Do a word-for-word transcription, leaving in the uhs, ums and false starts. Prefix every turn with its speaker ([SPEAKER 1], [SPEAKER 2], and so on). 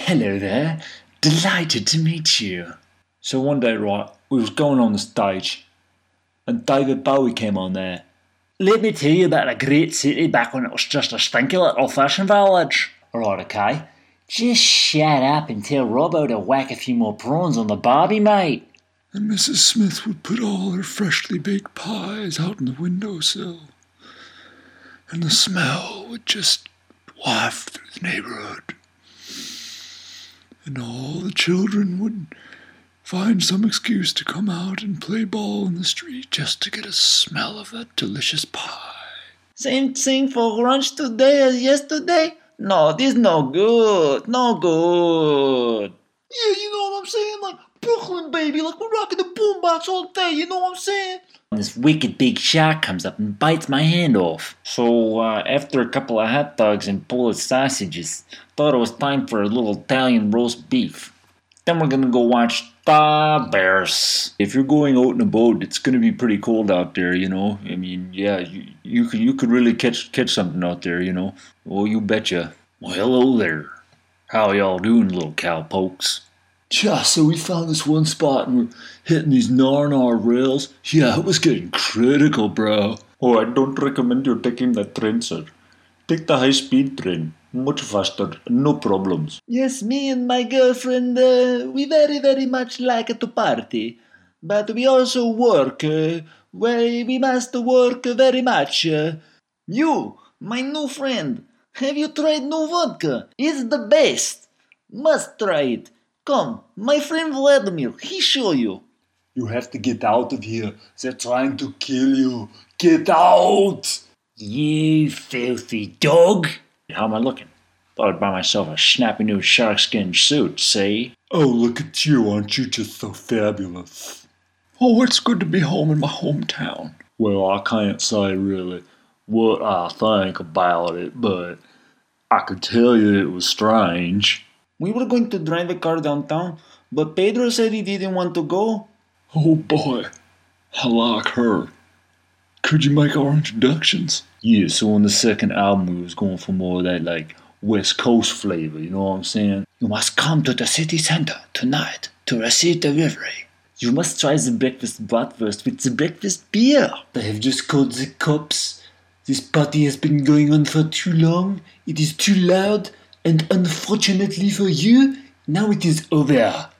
[SPEAKER 1] Hello there. Delighted to meet you. So one day, right, we was going on the stage, and David Bowie came on there. Let me tell you about a great city back when it was just a stinky little fishing village. Right, okay. Just shut up and tell Robbo to whack a few more prawns on the barbie, mate.
[SPEAKER 2] And Missus Smith would put all her freshly baked pies out on the windowsill, and the smell would just waft through the neighborhood. And all the children would find some excuse to come out and play ball in the street just to get a smell of that delicious pie.
[SPEAKER 3] Same thing for lunch today as yesterday? No, this no good. No good. Yeah, you know what I'm saying? Like Brooklyn, baby. Like we're rocking the boombox all day. You know what I'm saying?
[SPEAKER 1] This wicked big shark comes up and bites my hand off. So uh, after a couple of hot dogs and Polish sausages, thought it was time for a little Italian roast beef. Then we're gonna go watch the Bears. If you're going out in a boat, it's gonna be pretty cold out there, you know. I mean, yeah, you, you could you could really catch catch something out there, you know. Oh, you betcha. Well, hello there. How y'all doing, little cowpokes?
[SPEAKER 2] Yeah, so we found this one spot and we're hitting these gnar rails. Yeah, it was getting critical, bro.
[SPEAKER 1] Oh, I don't recommend you taking that train, sir. Take the high-speed train. Much faster, no problems.
[SPEAKER 3] Yes, me and my girlfriend, uh, we very, very much like to party. But we also work. Uh, we, we must work very much. Uh, you, my new friend, have you tried new vodka? It's the best. Must try it. Come, my friend Vladimir, he show you.
[SPEAKER 2] You have to get out of here. They're trying to kill you. Get out!
[SPEAKER 1] You filthy dog! How am I looking? Thought I'd buy myself a snappy new sharkskin suit, see?
[SPEAKER 2] Oh, look at you, aren't you just so fabulous? Oh, it's good to be home in my hometown.
[SPEAKER 1] Well, I can't say really what I think about it, but I could tell you it was strange.
[SPEAKER 3] We were going to drive a car downtown, but Pedro said he didn't want to go.
[SPEAKER 2] Oh boy, I like her. Could you make our introductions?
[SPEAKER 1] Yeah, so on the second album we was going for more of that like West Coast flavor, you know what I'm saying?
[SPEAKER 3] You must come to the city center tonight to receive delivery.
[SPEAKER 1] You must try the breakfast bratwurst with the breakfast beer.
[SPEAKER 3] They have just called the cops. This party has been going on for too long. It is too loud, and unfortunately for you, now it is over.